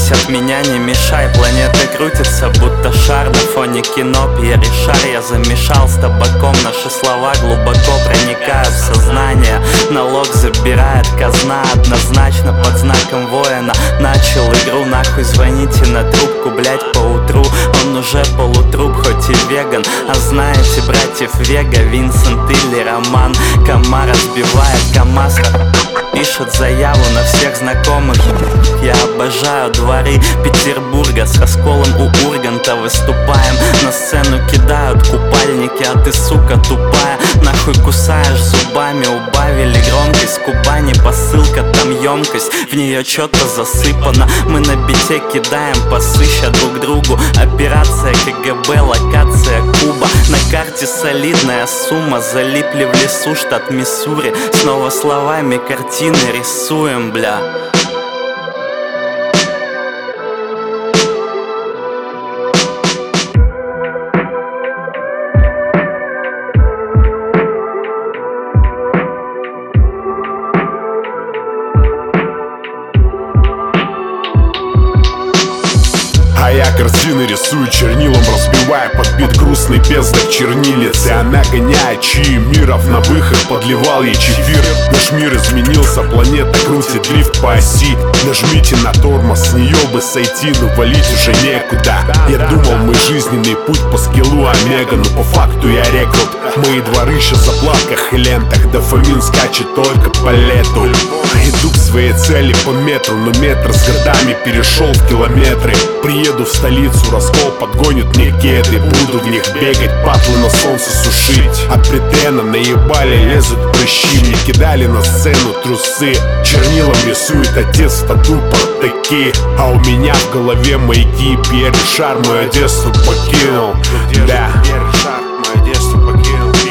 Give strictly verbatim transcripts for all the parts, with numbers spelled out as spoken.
Отвались от меня, не мешай. Планета крутится, будто шар на фоне кино Пьер Ришар. Я замешал с табаком, наши слова глубоко проникают в сознание. Налог забирает казна, однозначно под знаком воина. Начал игру, нахуй звоните на трубку, блять, поутру. Он уже полутруп, хоть и веган. А знаете, братьев Вега, Винсент или Роман Кома разбивает КамАЗ, пишет заяву на всех знакомых. Я обожаю дворы Петербурга, с расколом у Урганта выступаем. На сцену кидают купальники, а ты, сука, тупая. Нахуй кусаешь зубами, убавили громкость. Кубани посылка, там емкость, в нее что-то засыпано. Мы на бите кидаем посыща друг другу. Операция КГБ, локация Куба. На карте солидная сумма, залипли в лесу, штат Миссури. Снова словами картины рисуем, бля. А я картины рисую чернилом, разбивая под бит грустный бездок чернилец. И она гоняет чьи миров на выход, подливал ей чефир. Наш мир изменился, планета крутит дрифт по оси. Нажмите на тормоз, с нее бы сойти, но валить уже некуда. Я думал, мой жизненный путь по скиллу омега, но по факту я рекрут. Мои дворы сейчас в заплатках и лентах, дофамин скачет только по лету. Иду к своей цели по метру, но метр с годами перешел в километры. Приеду в столицу, раскол подгонит мне кеды. Буду в них бегать, патлы на солнце сушить. От претена наебали, лезут прыщи. Мне кидали на сцену трусы. Чернилом рисует отец в тату портаки. А у меня в голове маяки. Пьер Ришар мою детство покинул. Да, Пьер Ришар мое детство покинул.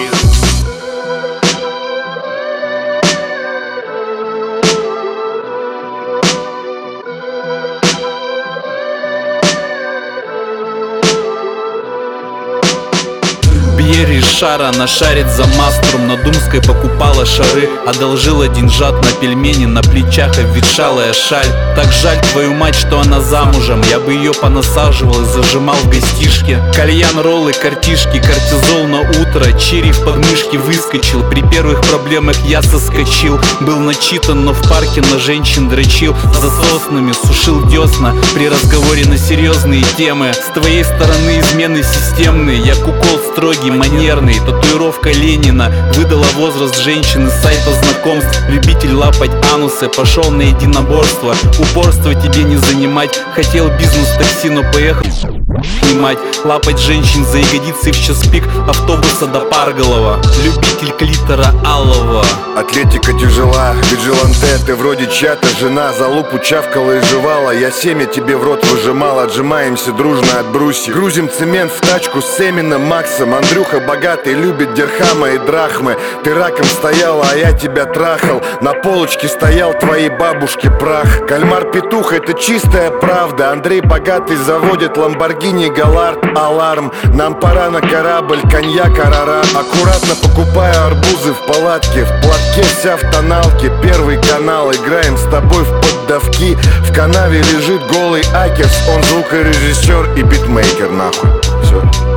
Пьер Ришар, она шарит за мастером. На Думской покупала шары, одолжила деньжат на пельмени. На плечах обветшалая шаль. Так жаль твою мать, что она замужем. Я бы ее понасаживал и зажимал в гостишке. Кальян, роллы, картишки, кортизол на утро. Черри в подмышке выскочил. При первых проблемах я соскочил. Был начитан, но в парке на женщин дрочил. За соснами сушил десна при разговоре на серьезные темы. С твоей стороны измены системные. Я кукол строгий, манерный. Татуировка Ленина выдала возраст женщины с сайта знакомств. Любитель лапать анусы, пошел на единоборство. Упорство тебе не занимать. Хотел бизнес-такси, но поехал снимать. Лапать женщин за ягодицы в час пик автобуса до Парголова. Любитель клитора алого. Атлетика тяжела, виджиланте, ты вроде чья-то жена. За лупу чавкала и жевала, я семя тебе в рот выжимал. Отжимаемся дружно от брусьев. Грузим цемент в тачку с Эмином Максом. Андрюха богатый, любит дирхама и драхмы. Ты раком стояла, а я тебя трахал. На полочке стоял твоей бабушки прах. Кальмар-петух, это чистая правда. Андрей богатый заводит Ламборгини Галард. Аларм, нам пора на корабль, коньяк Арарат. Аккуратно покупаю арбузы в палатке. В платке вся в тоналке, первый канал. Играем с тобой в поддавки. В канаве лежит голый Акерс. Он звукорежиссер и битмейкер, нахуй. Все.